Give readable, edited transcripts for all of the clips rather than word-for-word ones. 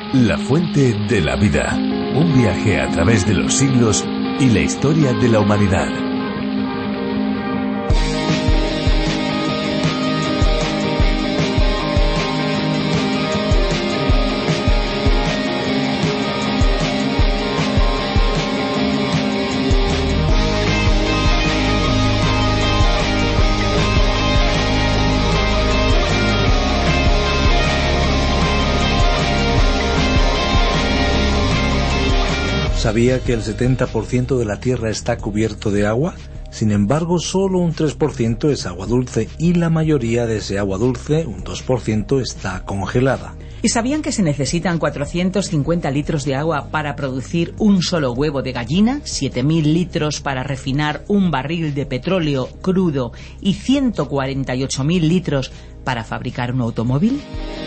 La fuente de la vida. Un viaje a través de los siglos y la historia de la humanidad. ¿Sabía que el 70% de la Tierra está cubierto de agua? Sin embargo, solo un 3% es agua dulce y la mayoría de ese agua dulce, un 2%, está congelada. ¿Y sabían que se necesitan 450 litros de agua para producir un solo huevo de gallina, 7.000 litros para refinar un barril de petróleo crudo y 148.000 litros para fabricar un automóvil?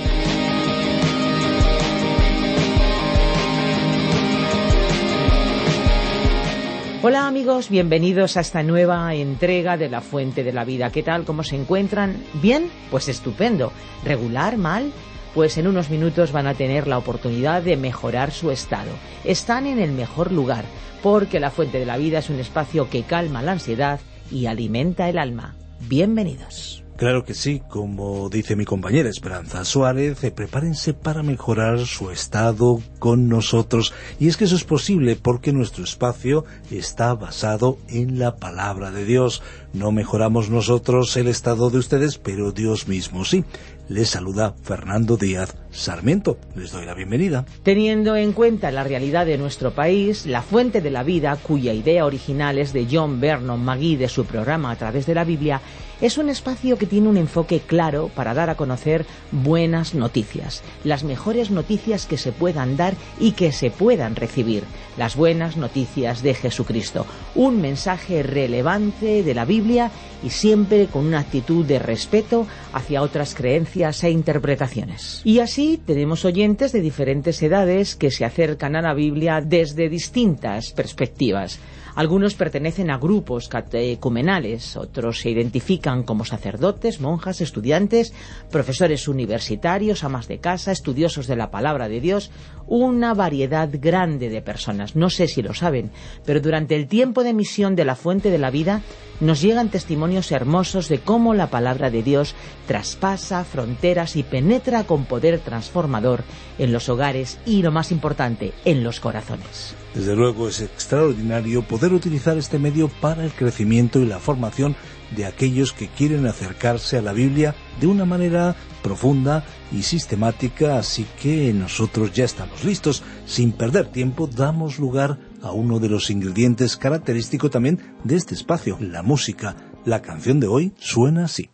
Hola amigos, bienvenidos a esta nueva entrega de La Fuente de la Vida. ¿Qué tal? ¿Cómo se encuentran? ¿Bien? Pues estupendo. ¿Regular? ¿Mal? Pues en unos minutos van a tener la oportunidad de mejorar su estado. Están en el mejor lugar, porque La Fuente de la Vida es un espacio que calma la ansiedad y alimenta el alma. Bienvenidos. Claro que sí, como dice mi compañera Esperanza Suárez, prepárense para mejorar su estado con nosotros. Y es que eso es posible porque nuestro espacio está basado en la palabra de Dios. No mejoramos nosotros el estado de ustedes, pero Dios mismo sí. Les saluda Fernando Díaz Sarmiento. Les doy la bienvenida. Teniendo en cuenta la realidad de nuestro país, La Fuente de la Vida, cuya idea original es de John Vernon McGee de su programa A Través de la Biblia, es un espacio que tiene un enfoque claro para dar a conocer buenas noticias, las mejores noticias que se puedan dar y que se puedan recibir, las buenas noticias de Jesucristo, un mensaje relevante de la Biblia y siempre con una actitud de respeto hacia otras creencias e interpretaciones. Y así tenemos oyentes de diferentes edades que se acercan a la Biblia desde distintas perspectivas. Algunos pertenecen a grupos catecumenales, otros se identifican como sacerdotes, monjas, estudiantes, profesores universitarios, amas de casa, estudiosos de la palabra de Dios, una variedad grande de personas. No sé si lo saben, pero durante el tiempo de emisión de La Fuente de la Vida nos llegan testimonios hermosos de cómo la palabra de Dios traspasa fronteras y penetra con poder transformador en los hogares y, lo más importante, en los corazones. Desde luego es extraordinario poder utilizar este medio para el crecimiento y la formación de aquellos que quieren acercarse a la Biblia de una manera profunda y sistemática, así que nosotros ya estamos listos. Sin perder tiempo, damos lugar a uno de los ingredientes característicos también de este espacio, la música. La canción de hoy suena así.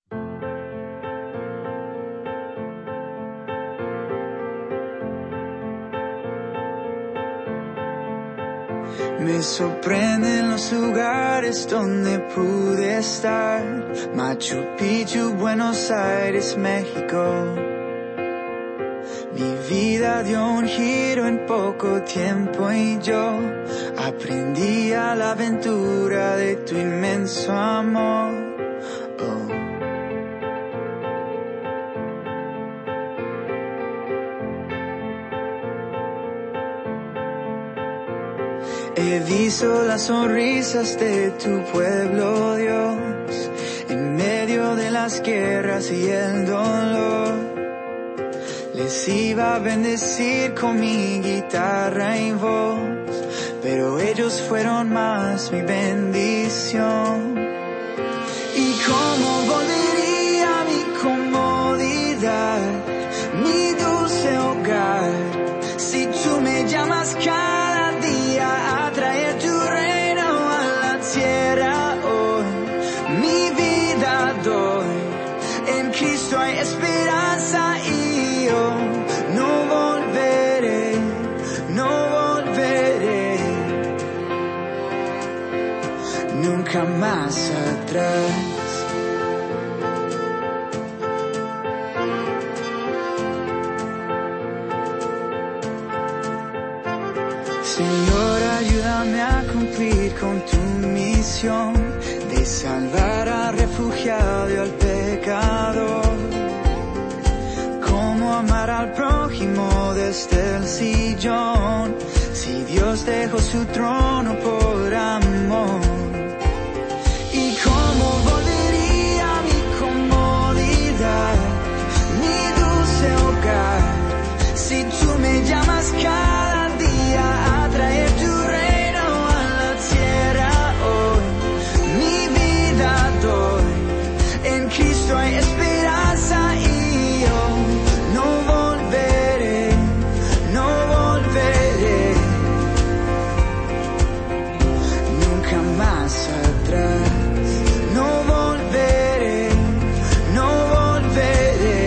Me sorprenden los lugares donde pude estar. Machu Picchu, Buenos Aires, México. Mi vida dio un giro en poco tiempo y yo aprendí a la aventura de tu inmenso amor. Oh. He visto las sonrisas de tu pueblo, Dios, en medio de las guerras y el dolor. Les iba a bendecir con mi guitarra y voz, pero ellos fueron más mi bendición. ¿Y cómo volvería a mi comodidad, mi dulce hogar, si tú me llamas cada día a traer tu reino a la tierra hoy? Mi vida doy, en Cristo hay esperanza y yo no volveré, no volveré nunca más atrás. Señor, ayúdame a cumplir con tu misión de salvar al refugiado y al pecador. Cómo amar al prójimo de desde el sillón, si Dios dejó su trono por amor. ¿Y cómo volvería a mi comodidad, mi dulce hogar, si tú me llamas cada día a traer tu reino a la tierra hoy? Mi vida doy, en Cristo hay esperanza y yo no volveré, no volveré nunca más atrás. No volveré, no volveré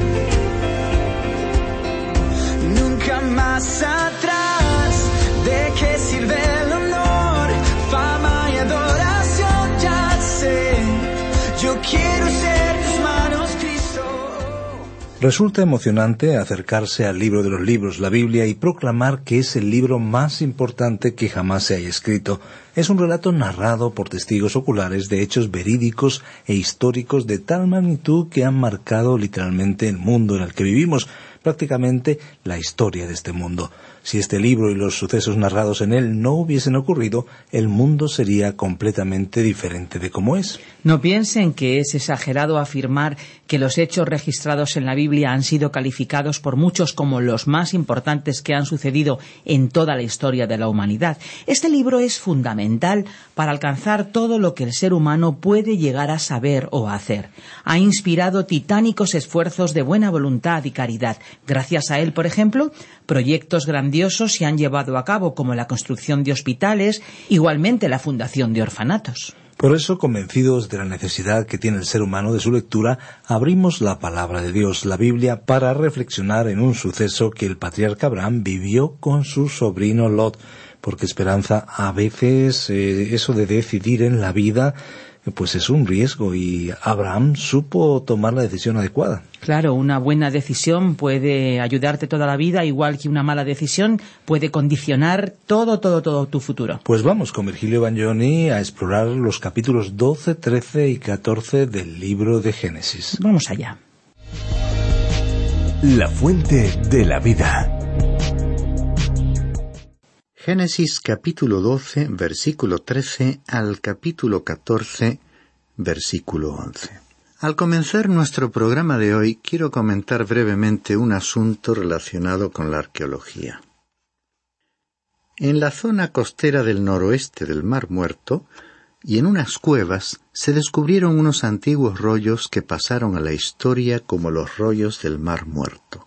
nunca más atrás. ¿De qué sirve el honor, fama y adoración? Ya sé, yo quiero ser tus manos, Cristo. Resulta emocionante acercarse al libro de los libros, la Biblia, y proclamar que es el libro más importante que jamás se haya escrito. Es un relato narrado por testigos oculares de hechos verídicos e históricos de tal magnitud que han marcado literalmente el mundo en el que vivimos, prácticamente la historia de este mundo. Si este libro y los sucesos narrados en él no hubiesen ocurrido, el mundo sería completamente diferente de como es. No piensen que es exagerado afirmar que los hechos registrados en la Biblia han sido calificados por muchos como los más importantes que han sucedido en toda la historia de la humanidad. Este libro es fundamental para alcanzar todo lo que el ser humano puede llegar a saber o a hacer. Ha inspirado titánicos esfuerzos de buena voluntad y caridad. Gracias a él, por ejemplo, proyectos grandiosos se han llevado a cabo, como la construcción de hospitales, igualmente la fundación de orfanatos. Por eso, convencidos de la necesidad que tiene el ser humano de su lectura, abrimos la palabra de Dios, la Biblia, para reflexionar en un suceso que el patriarca Abraham vivió con su sobrino Lot. Porque, Esperanza, a veces eso de decidir en la vida pues es un riesgo, y Abraham supo tomar la decisión adecuada. Claro, una buena decisión puede ayudarte toda la vida, igual que una mala decisión puede condicionar todo tu futuro. Pues vamos con Virgilio Bagnoni a explorar los capítulos 12, 13 y 14 del libro de Génesis. Vamos allá. La fuente de la vida. Génesis capítulo 12, versículo 13 al capítulo 14, versículo 11. Al comenzar nuestro programa de hoy, quiero comentar brevemente un asunto relacionado con la arqueología. En la zona costera del noroeste del Mar Muerto, y en unas cuevas, se descubrieron unos antiguos rollos que pasaron a la historia como los rollos del Mar Muerto.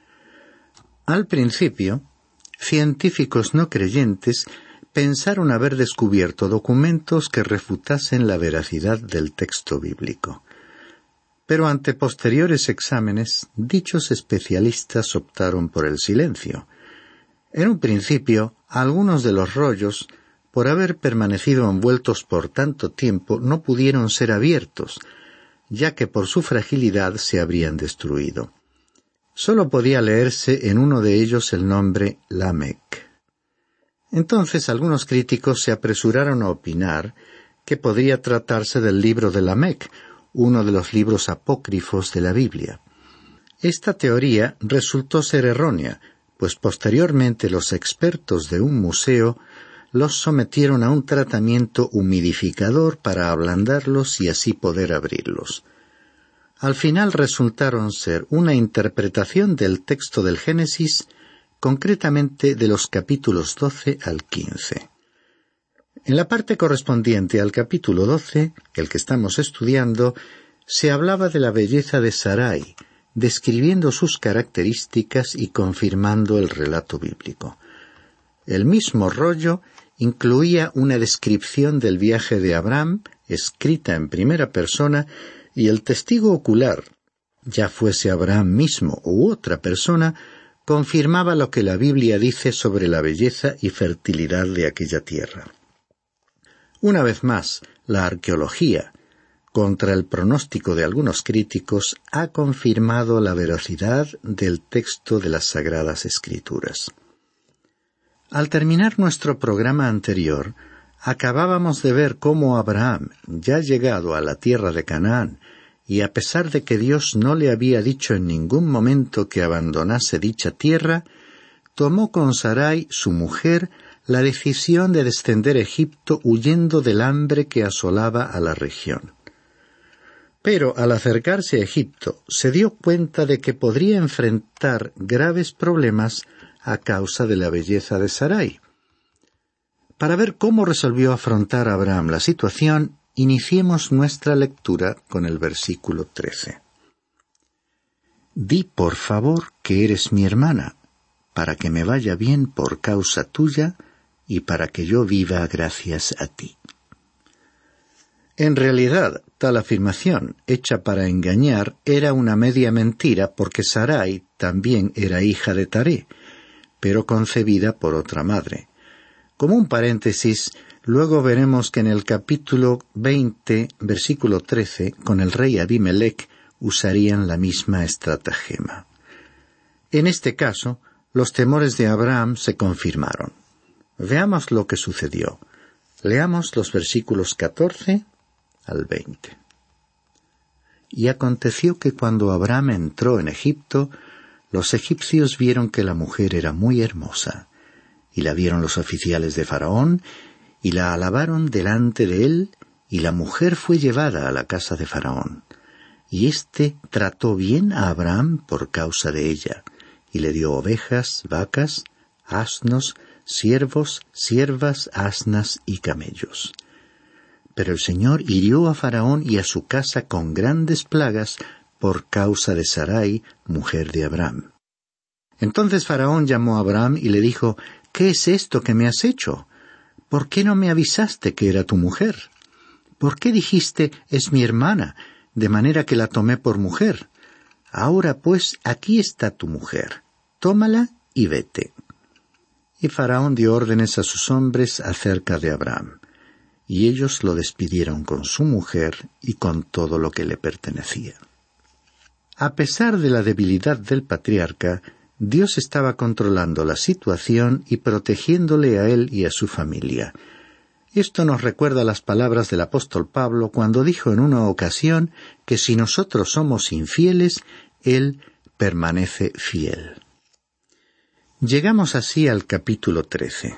Al principio, científicos no creyentes pensaron haber descubierto documentos que refutasen la veracidad del texto bíblico. Pero ante posteriores exámenes, dichos especialistas optaron por el silencio. En un principio, algunos de los rollos, por haber permanecido envueltos por tanto tiempo, no pudieron ser abiertos, ya que por su fragilidad se habrían destruido. Solo podía leerse en uno de ellos el nombre Lamec. Entonces algunos críticos se apresuraron a opinar que podría tratarse del libro de Lamec, uno de los libros apócrifos de la Biblia. Esta teoría resultó ser errónea, pues posteriormente los expertos de un museo los sometieron a un tratamiento humidificador para ablandarlos y así poder abrirlos. Al final resultaron ser una interpretación del texto del Génesis, concretamente de los capítulos 12 al 15. En la parte correspondiente al capítulo 12, el que estamos estudiando, se hablaba de la belleza de Sarai, describiendo sus características y confirmando el relato bíblico. El mismo rollo incluía una descripción del viaje de Abraham, escrita en primera persona, y el testigo ocular, ya fuese Abraham mismo u otra persona, confirmaba lo que la Biblia dice sobre la belleza y fertilidad de aquella tierra. Una vez más, la arqueología, contra el pronóstico de algunos críticos, ha confirmado la veracidad del texto de las Sagradas Escrituras. Al terminar nuestro programa anterior, acabábamos de ver cómo Abraham, ya llegado a la tierra de Canaán, y a pesar de que Dios no le había dicho en ningún momento que abandonase dicha tierra, tomó con Sarai, su mujer, la decisión de descender a Egipto huyendo del hambre que asolaba a la región. Pero al acercarse a Egipto, se dio cuenta de que podría enfrentar graves problemas a causa de la belleza de Sarai. Para ver cómo resolvió afrontar Abraham la situación, iniciemos nuestra lectura con el versículo 13. Di por favor que eres mi hermana, para que me vaya bien por causa tuya y para que yo viva gracias a ti. En realidad, tal afirmación, hecha para engañar, era una media mentira porque Sarai también era hija de Taré, pero concebida por otra madre. Como un paréntesis, luego veremos que en el capítulo 20, versículo 13, con el rey Abimelech, usarían la misma estratagema. En este caso, los temores de Abraham se confirmaron. Veamos lo que sucedió. Leamos los versículos 14 al 20. Y aconteció que cuando Abraham entró en Egipto, los egipcios vieron que la mujer era muy hermosa, y la vieron los oficiales de Faraón, y la alabaron delante de él, y la mujer fue llevada a la casa de Faraón. Y éste trató bien a Abraham por causa de ella, y le dio ovejas, vacas, asnos, siervos, siervas, asnas y camellos. Pero el Señor hirió a Faraón y a su casa con grandes plagas por causa de Sarai, mujer de Abraham. Entonces Faraón llamó a Abraham y le dijo: «¿Qué es esto que me has hecho? ¿Por qué no me avisaste que era tu mujer? ¿Por qué dijiste, es mi hermana, de manera que la tomé por mujer? Ahora pues, aquí está tu mujer. Tómala y vete». Y Faraón dio órdenes a sus hombres acerca de Abraham, y ellos lo despidieron con su mujer y con todo lo que le pertenecía. A pesar de la debilidad del patriarca, Dios estaba controlando la situación y protegiéndole a él y a su familia. Esto nos recuerda las palabras del apóstol Pablo cuando dijo en una ocasión que si nosotros somos infieles, Él permanece fiel. Llegamos así al capítulo 13.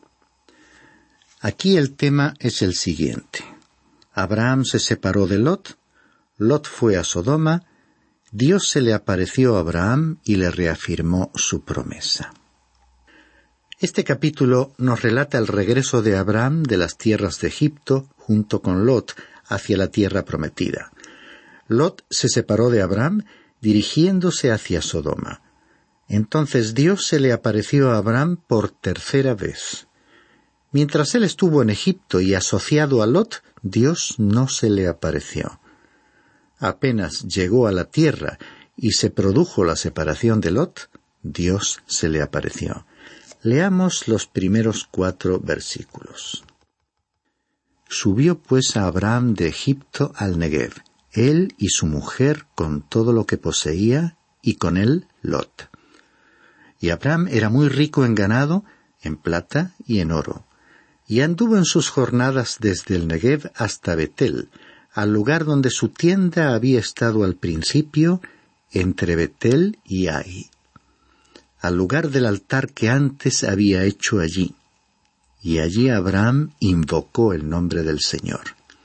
Aquí el tema es el siguiente. Abraham se separó de Lot, Lot fue a Sodoma, Dios se le apareció a Abraham y le reafirmó su promesa. Este capítulo nos relata el regreso de Abraham de las tierras de Egipto junto con Lot hacia la tierra prometida. Lot se separó de Abraham dirigiéndose hacia Sodoma. Entonces Dios se le apareció a Abraham por tercera vez. Mientras él estuvo en Egipto y asociado a Lot, Dios no se le apareció. Apenas llegó a la tierra y se produjo la separación de Lot, Dios se le apareció. Leamos los primeros 4 versículos. Subió pues a Abraham de Egipto al Negev, él y su mujer con todo lo que poseía, y con él Lot. Y Abraham era muy rico en ganado, en plata y en oro, y anduvo en sus jornadas desde el Negev hasta Betel, al lugar donde su tienda había estado al principio, entre Betel y Ai, al lugar del altar que antes había hecho allí. Y allí Abraham invocó el nombre del Señor.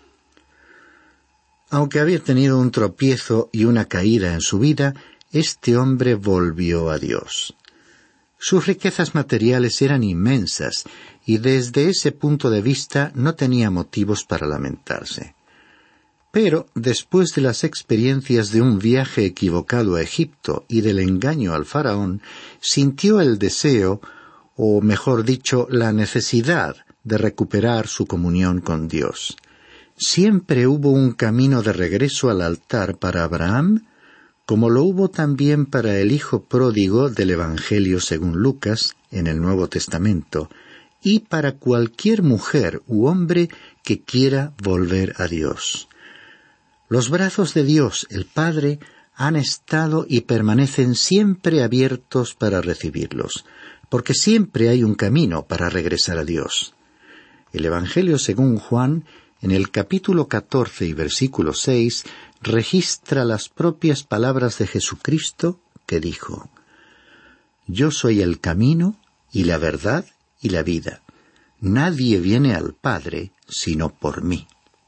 Aunque había tenido un tropiezo y una caída en su vida, este hombre volvió a Dios. Sus riquezas materiales eran inmensas, y desde ese punto de vista no tenía motivos para lamentarse. Pero, después de las experiencias de un viaje equivocado a Egipto y del engaño al faraón, sintió el deseo, o mejor dicho, la necesidad de recuperar su comunión con Dios. Siempre hubo un camino de regreso al altar para Abraham, como lo hubo también para el hijo pródigo del Evangelio según Lucas en el Nuevo Testamento, y para cualquier mujer u hombre que quiera volver a Dios. Los brazos de Dios, el Padre, han estado y permanecen siempre abiertos para recibirlos, porque siempre hay un camino para regresar a Dios. El Evangelio según Juan, en el capítulo 14 y versículo 6, registra las propias palabras de Jesucristo que dijo: Yo soy el camino y la verdad y la vida. Nadie viene al Padre sino por mí.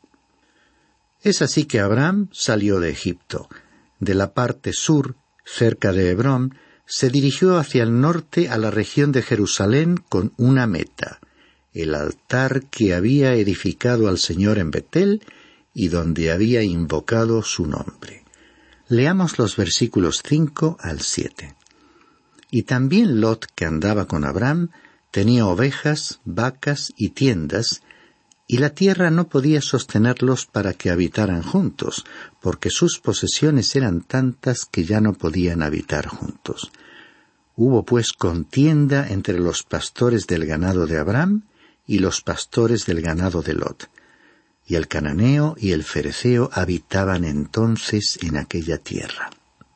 Es así que Abraham salió de Egipto. De la parte sur, cerca de Hebrón, se dirigió hacia el norte a la región de Jerusalén con una meta: el altar que había edificado al Señor en Betel y donde había invocado su nombre. Leamos los versículos 5 al 7. Y también Lot, que andaba con Abraham, tenía ovejas, vacas y tiendas, y la tierra no podía sostenerlos para que habitaran juntos, porque sus posesiones eran tantas que ya no podían habitar juntos. Hubo pues contienda entre los pastores del ganado de Abraham y los pastores del ganado de Lot. Y el cananeo y el fereceo habitaban entonces en aquella tierra.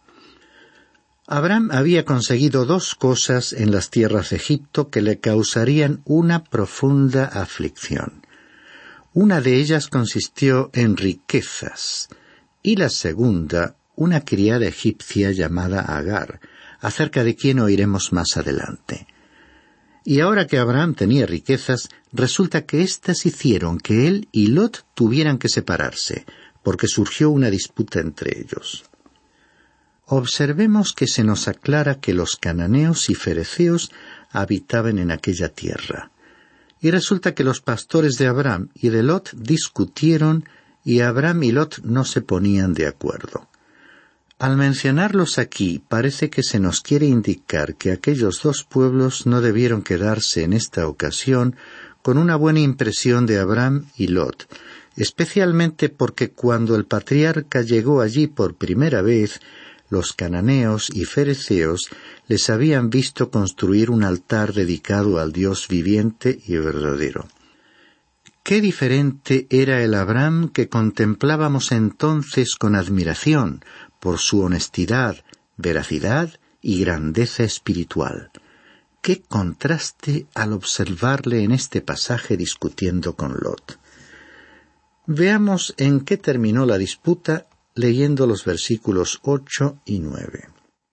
Abraham había conseguido 2 cosas en las tierras de Egipto que le causarían una profunda aflicción. Una de ellas consistió en riquezas, y la segunda, una criada egipcia llamada Agar, acerca de quien oiremos más adelante. Y ahora que Abraham tenía riquezas, resulta que éstas hicieron que él y Lot tuvieran que separarse, porque surgió una disputa entre ellos. Observemos que se nos aclara que los cananeos y fereceos habitaban en aquella tierra. Y resulta que los pastores de Abraham y de Lot discutieron, y Abraham y Lot no se ponían de acuerdo. Al mencionarlos aquí, parece que se nos quiere indicar que aquellos 2 pueblos no debieron quedarse en esta ocasión con una buena impresión de Abraham y Lot, especialmente porque cuando el patriarca llegó allí por primera vez, los cananeos y fereceos les habían visto construir un altar dedicado al Dios viviente y verdadero. Qué diferente era el Abraham que contemplábamos entonces con admiración por su honestidad, veracidad y grandeza espiritual. Qué contraste al observarle en este pasaje discutiendo con Lot. Veamos en qué terminó la disputa leyendo los versículos 8 y 9.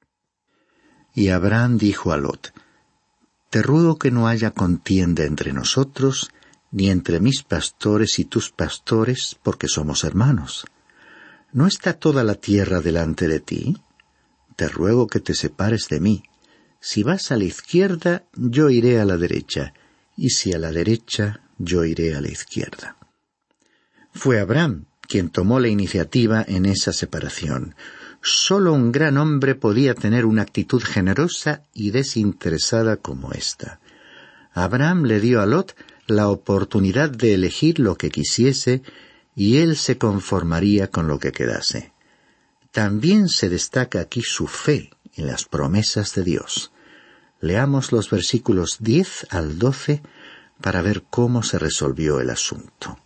Y Abraham dijo a Lot: Te ruego que no haya contienda entre nosotros, ni entre mis pastores y tus pastores, porque somos hermanos. ¿No está toda la tierra delante de ti? Te ruego que te separes de mí. Si vas a la izquierda, yo iré a la derecha, y si a la derecha, yo iré a la izquierda. Fue Abraham quien tomó la iniciativa en esa separación. Solo un gran hombre podía tener una actitud generosa y desinteresada como esta. Abraham le dio a Lot la oportunidad de elegir lo que quisiese, y él se conformaría con lo que quedase. También se destaca aquí su fe en las promesas de Dios. Leamos los versículos 10 al 12 para ver cómo se resolvió el asunto.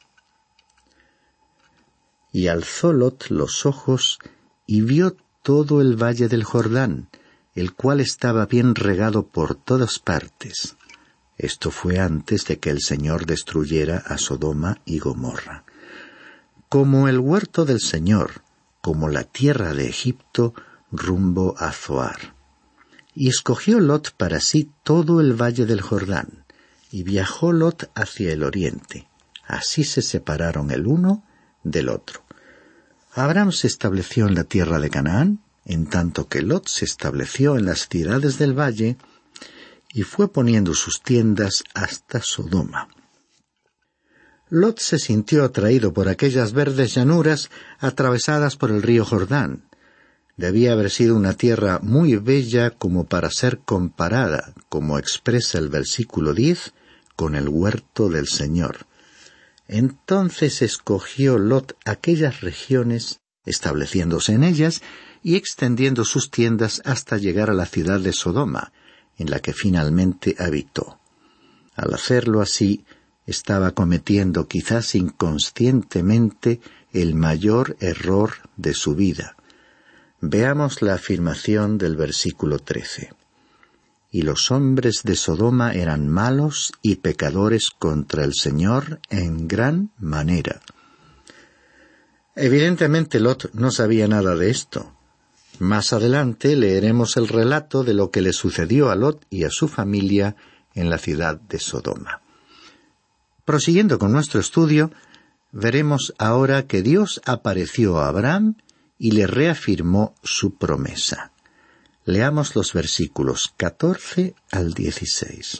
Y alzó Lot los ojos y vio todo el valle del Jordán, el cual estaba bien regado por todas partes. Esto fue antes de que el Señor destruyera a Sodoma y Gomorra. Como el huerto del Señor, como la tierra de Egipto, rumbo a Zoar. Y escogió Lot para sí todo el valle del Jordán, y viajó Lot hacia el oriente. Así se separaron el uno del otro. Abraham se estableció en la tierra de Canaán, en tanto que Lot se estableció en las ciudades del valle, y fue poniendo sus tiendas hasta Sodoma. Lot se sintió atraído por aquellas verdes llanuras atravesadas por el río Jordán. Debía haber sido una tierra muy bella como para ser comparada, como expresa el versículo 10, con el huerto del Señor. Entonces escogió Lot aquellas regiones, estableciéndose en ellas y extendiendo sus tiendas hasta llegar a la ciudad de Sodoma, en la que finalmente habitó. Al hacerlo así, estaba cometiendo quizás inconscientemente el mayor error de su vida. Veamos la afirmación del versículo 13. Y los hombres de Sodoma eran malos y pecadores contra el Señor en gran manera. Evidentemente Lot no sabía nada de esto. Más adelante leeremos el relato de lo que le sucedió a Lot y a su familia en la ciudad de Sodoma. Prosiguiendo con nuestro estudio, veremos ahora que Dios apareció a Abraham y le reafirmó su promesa. Leamos los versículos 14 al 16.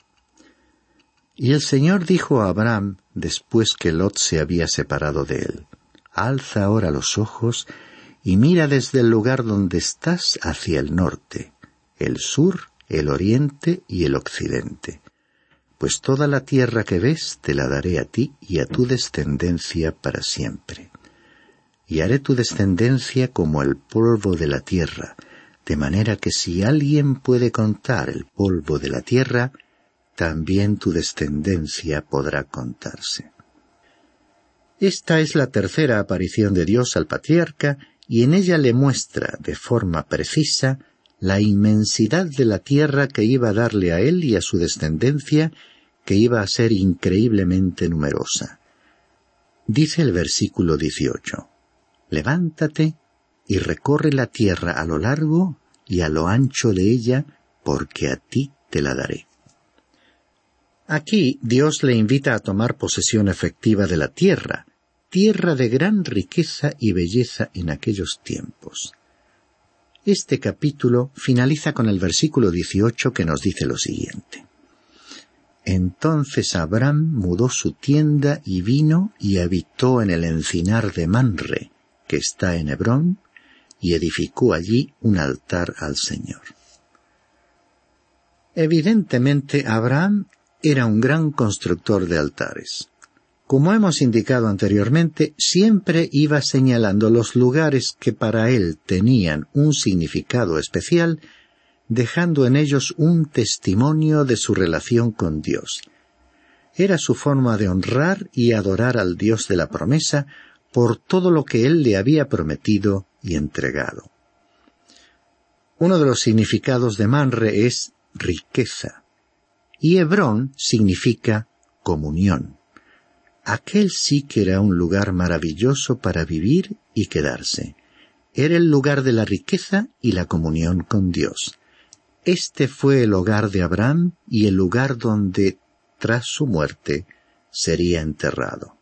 Y el Señor dijo a Abraham, después que Lot se había separado de él: «Alza ahora los ojos y mira desde el lugar donde estás hacia el norte, el sur, el oriente y el occidente. Pues toda la tierra que ves te la daré a ti y a tu descendencia para siempre. Y haré tu descendencia como el polvo de la tierra, de manera que si alguien puede contar el polvo de la tierra, también tu descendencia podrá contarse». Esta es la tercera aparición de Dios al patriarca, y en ella le muestra de forma precisa la inmensidad de la tierra que iba a darle a él y a su descendencia, que iba a ser increíblemente numerosa. Dice el versículo 18: «Levántate y recorre la tierra a lo largo y a lo ancho de ella, porque a ti te la daré». Aquí Dios le invita a tomar posesión efectiva de la tierra de gran riqueza y belleza en aquellos tiempos. Este capítulo finaliza con el versículo 18 que nos dice lo siguiente: «Entonces Abraham mudó su tienda y vino y habitó en el encinar de Manre, que está en Hebrón, y edificó allí un altar al Señor». Evidentemente, Abraham era un gran constructor de altares. Como hemos indicado anteriormente, siempre iba señalando los lugares que para él tenían un significado especial, dejando en ellos un testimonio de su relación con Dios. Era su forma de honrar y adorar al Dios de la promesa por todo lo que él le había prometido y entregado. Uno de los significados de Manre es riqueza, y Hebrón significa comunión. Aquel sí que era un lugar maravilloso para vivir y quedarse. Era el lugar de la riqueza y la comunión con Dios. Este fue el hogar de Abraham y el lugar donde, tras su muerte, sería enterrado.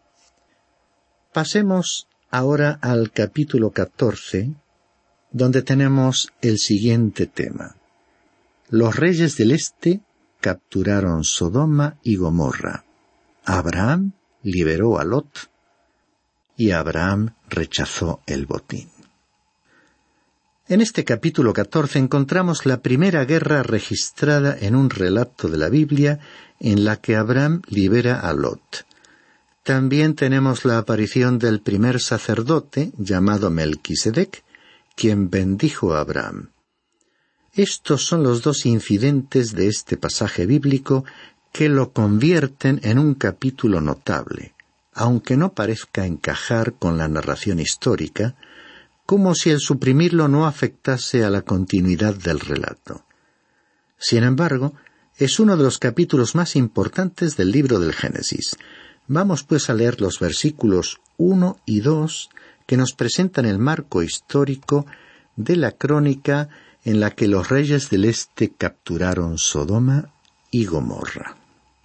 Pasemos ahora al capítulo 14, donde tenemos el siguiente tema. Los reyes del este capturaron Sodoma y Gomorra. Abraham liberó a Lot y Abraham rechazó el botín. En este capítulo 14 encontramos la primera guerra registrada en un relato de la Biblia en la que Abraham libera a Lot. También tenemos la aparición del primer sacerdote llamado Melquisedec, quien bendijo a Abraham. Estos son los dos incidentes de este pasaje bíblico que lo convierten en un capítulo notable, aunque no parezca encajar con la narración histórica, como si el suprimirlo no afectase a la continuidad del relato. Sin embargo, es uno de los capítulos más importantes del libro del Génesis. Vamos pues a leer los versículos 1 y 2 que nos presentan el marco histórico de la crónica en la que los reyes del este capturaron Sodoma y Gomorra.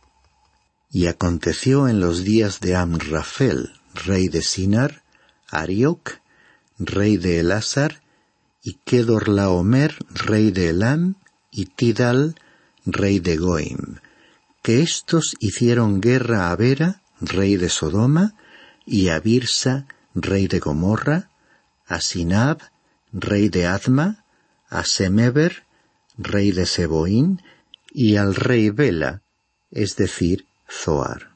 Y aconteció en los días de Amrafel, rey de Sinar, Arioc, rey de Elásar, y Kedorlaomer, rey de Elam, y Tidal, rey de Goim, que éstos hicieron guerra a Bera, rey de Sodoma, y a Birsa, rey de Gomorra, a Sinab, rey de Adma, a Semeber, rey de Seboín, y al rey Bela, es decir, Zoar.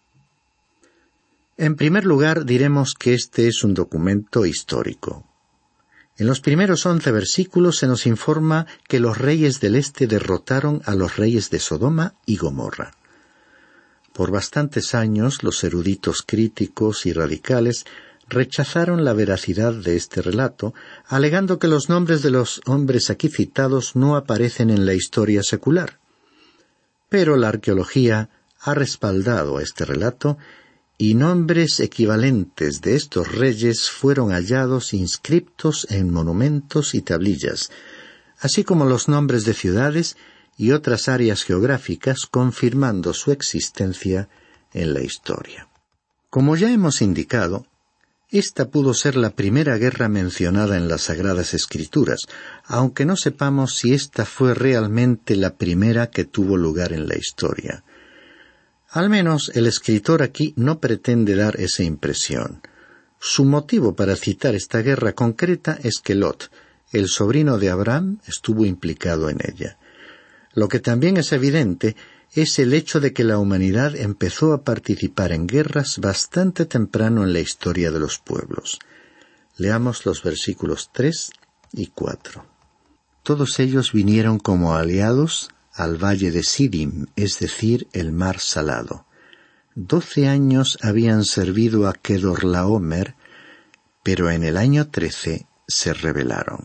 En primer lugar, diremos que este es un documento histórico. En los primeros 11 versículos se nos informa que los reyes del este derrotaron a los reyes de Sodoma y Gomorra. Por bastantes años, los eruditos críticos y radicales rechazaron la veracidad de este relato, alegando que los nombres de los hombres aquí citados no aparecen en la historia secular. Pero la arqueología ha respaldado este relato y nombres equivalentes de estos reyes fueron hallados inscriptos en monumentos y tablillas, así como los nombres de ciudades y otras áreas geográficas, confirmando su existencia en la historia. Como ya hemos indicado, esta pudo ser la primera guerra mencionada en las Sagradas Escrituras, aunque no sepamos si esta fue realmente la primera que tuvo lugar en la historia. Al menos el escritor aquí no pretende dar esa impresión. Su motivo para citar esta guerra concreta es que Lot, el sobrino de Abraham, estuvo implicado en ella. Lo que también es evidente es el hecho de que la humanidad empezó a participar en guerras bastante temprano en la historia de los pueblos. Leamos los versículos 3 y 4. Todos ellos vinieron como aliados al valle de Sidim, es decir, el mar salado. 12 años habían servido a Kedorlaomer, pero en el año 13 se rebelaron.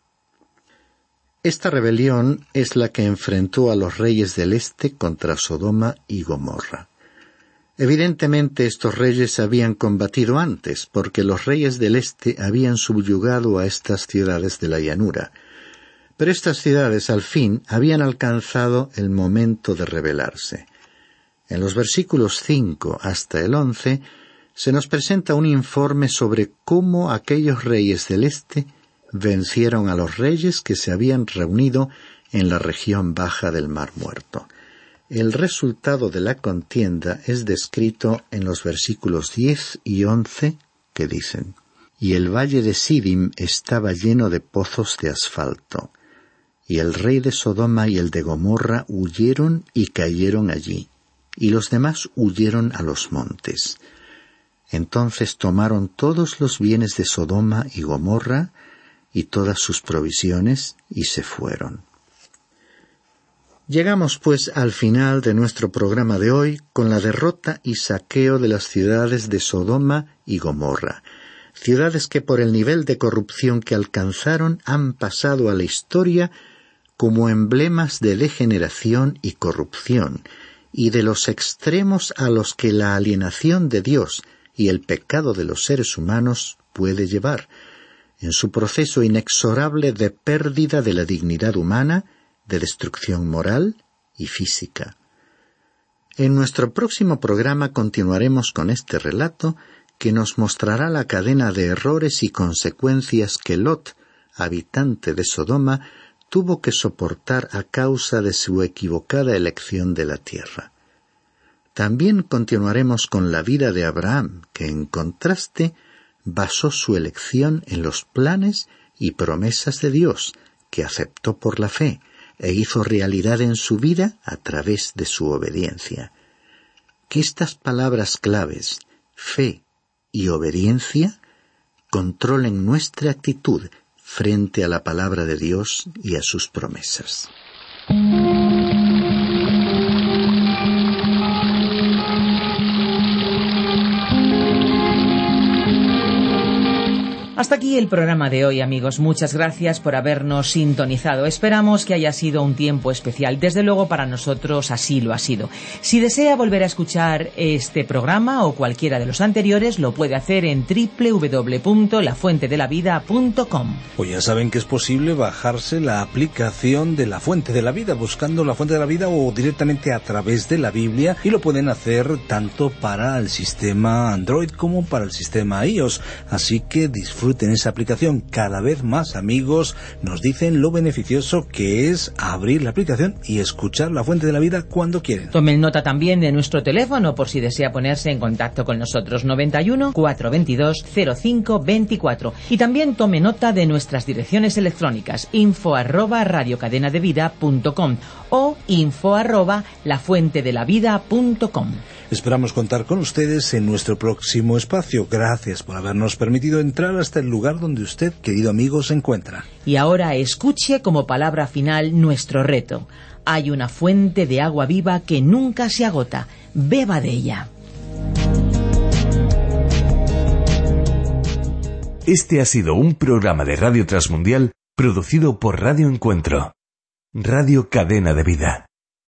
Esta rebelión es la que enfrentó a los reyes del este contra Sodoma y Gomorra. Evidentemente estos reyes habían combatido antes, porque los reyes del este habían subyugado a estas ciudades de la llanura. Pero estas ciudades al fin habían alcanzado el momento de rebelarse. En los versículos 5 hasta el 11 se nos presenta un informe sobre cómo aquellos reyes del este vencieron a los reyes que se habían reunido en la región baja del Mar Muerto. El resultado de la contienda es descrito en los versículos 10 y 11 que dicen: «Y el valle de Sidim estaba lleno de pozos de asfalto, y el rey de Sodoma y el de Gomorra huyeron y cayeron allí, y los demás huyeron a los montes. Entonces tomaron todos los bienes de Sodoma y Gomorra y todas sus provisiones y se fueron». Llegamos pues al final de nuestro programa de hoy con la derrota y saqueo de las ciudades de Sodoma y Gomorra, ciudades que por el nivel de corrupción que alcanzaron han pasado a la historia como emblemas de degeneración y corrupción, y de los extremos a los que la alienación de Dios y el pecado de los seres humanos puede llevar, en su proceso inexorable de pérdida de la dignidad humana, de destrucción moral y física. En nuestro próximo programa continuaremos con este relato que nos mostrará la cadena de errores y consecuencias que Lot, habitante de Sodoma, tuvo que soportar a causa de su equivocada elección de la tierra. También continuaremos con la vida de Abraham, que en contraste basó su elección en los planes y promesas de Dios, que aceptó por la fe, e hizo realidad en su vida a través de su obediencia. Que estas palabras claves, fe y obediencia, controlen nuestra actitud frente a la palabra de Dios y a sus promesas. Hasta aquí el programa de hoy, amigos. Muchas gracias por habernos sintonizado. Esperamos que haya sido un tiempo especial. Desde luego para nosotros así lo ha sido. Si desea volver a escuchar este programa o cualquiera de los anteriores, lo puede hacer en www.lafuentedelavida.com. Pues ya saben que es posible bajarse la aplicación de La Fuente de la Vida, buscando La Fuente de la Vida o directamente a través de la Biblia, y lo pueden hacer tanto para el sistema Android como para el sistema iOS. Así que disfruten esa aplicación. Cada vez más amigos nos dicen lo beneficioso que es abrir la aplicación y escuchar La Fuente de la Vida cuando quieren. Tomen nota también de nuestro teléfono por si desea ponerse en contacto con nosotros, 91 422 0524, y también tome nota de nuestras direcciones electrónicas, info@radiocadenadevida.com o info@lafuentedelavida.com. Esperamos contar con ustedes en nuestro próximo espacio. Gracias por habernos permitido entrar hasta el lugar donde usted, querido amigo, se encuentra. Y ahora escuche como palabra final nuestro reto. Hay una fuente de agua viva que nunca se agota. Beba de ella. Este ha sido un programa de Radio Transmundial producido por Radio Encuentro, Radio Cadena de Vida.